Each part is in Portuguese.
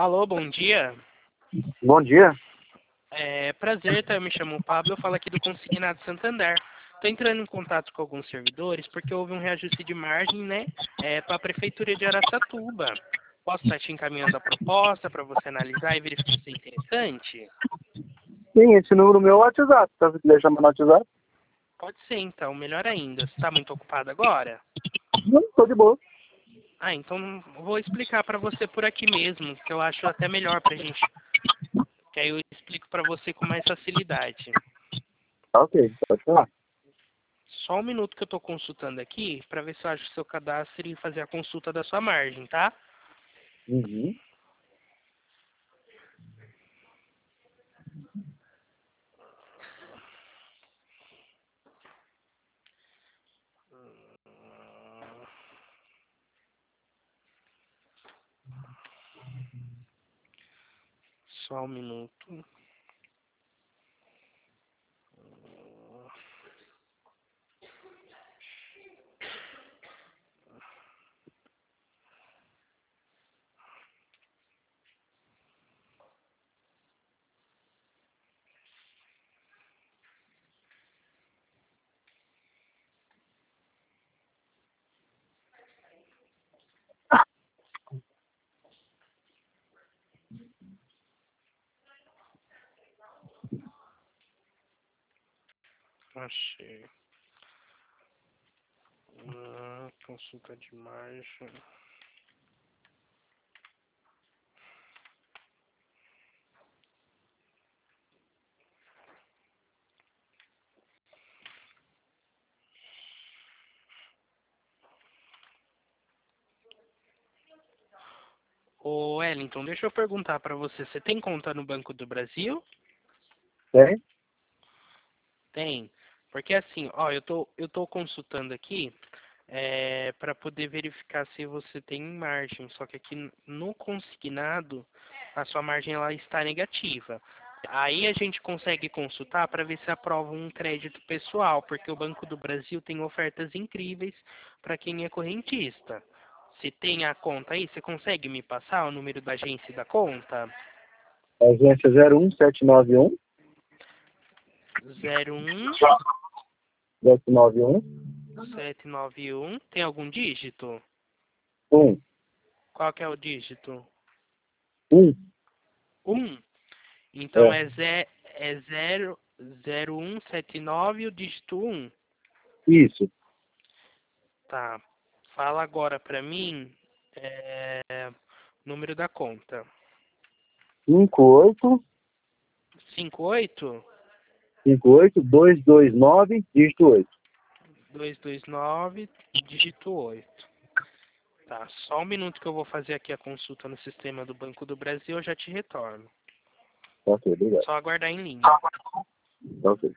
Alô, bom dia. Bom dia. Prazer, tá? Eu me chamo Pablo, eu falo aqui do Consignado Santander. Estou entrando em contato com alguns servidores porque houve um reajuste de margem, né, para a Prefeitura de Araçatuba. Posso estar te encaminhando a proposta para você analisar e verificar se é interessante? Sim, esse número meu é o WhatsApp. Se você quiser chamar no WhatsApp. Pode ser, então. Melhor ainda. Você está muito ocupado agora? Não, tô de boa. Então vou explicar para você por aqui mesmo, que eu acho até melhor para a gente. Que aí eu explico para você com mais facilidade. Tá ok, pode falar. Só um minuto que eu estou consultando aqui para ver se eu acho o seu cadastro e fazer a consulta da sua margem, tá? Uhum. Só um minuto. Achei. Consulta de margem. Ô, Wellington, deixa eu perguntar para você. Você tem conta no Banco do Brasil? Tem? Tem. Porque assim, ó, eu tô consultando aqui para poder verificar se você tem margem. Só que aqui no consignado, a sua margem ela está negativa. Aí a gente consegue consultar para ver se aprova um crédito pessoal, porque o Banco do Brasil tem ofertas incríveis para quem é correntista. Se tem a conta aí, você consegue me passar o número da agência e da conta? Agência 01791 01 791 791. Tem algum dígito? 1 Qual que é o dígito? 1. 1. Então É, é 0179 o dígito 1. isso. Tá. Fala agora pra mim número da conta. 58 58 58 229 dígito 8. 229 dígito 8. Tá, só um minuto que eu vou fazer aqui a consulta no sistema do Banco do Brasil, eu já te retorno. Ok, obrigado. Só aguardar em linha. Ok.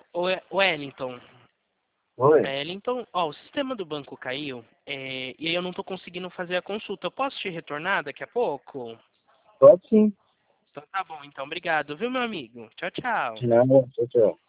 Wellington. Oi. Wellington, ó, o sistema do banco caiu e aí eu não tô conseguindo fazer a consulta. Eu posso te retornar daqui a pouco? Pode sim. Então tá bom, então obrigado, viu, meu amigo? Tchau, tchau. De nada. Tchau, tchau.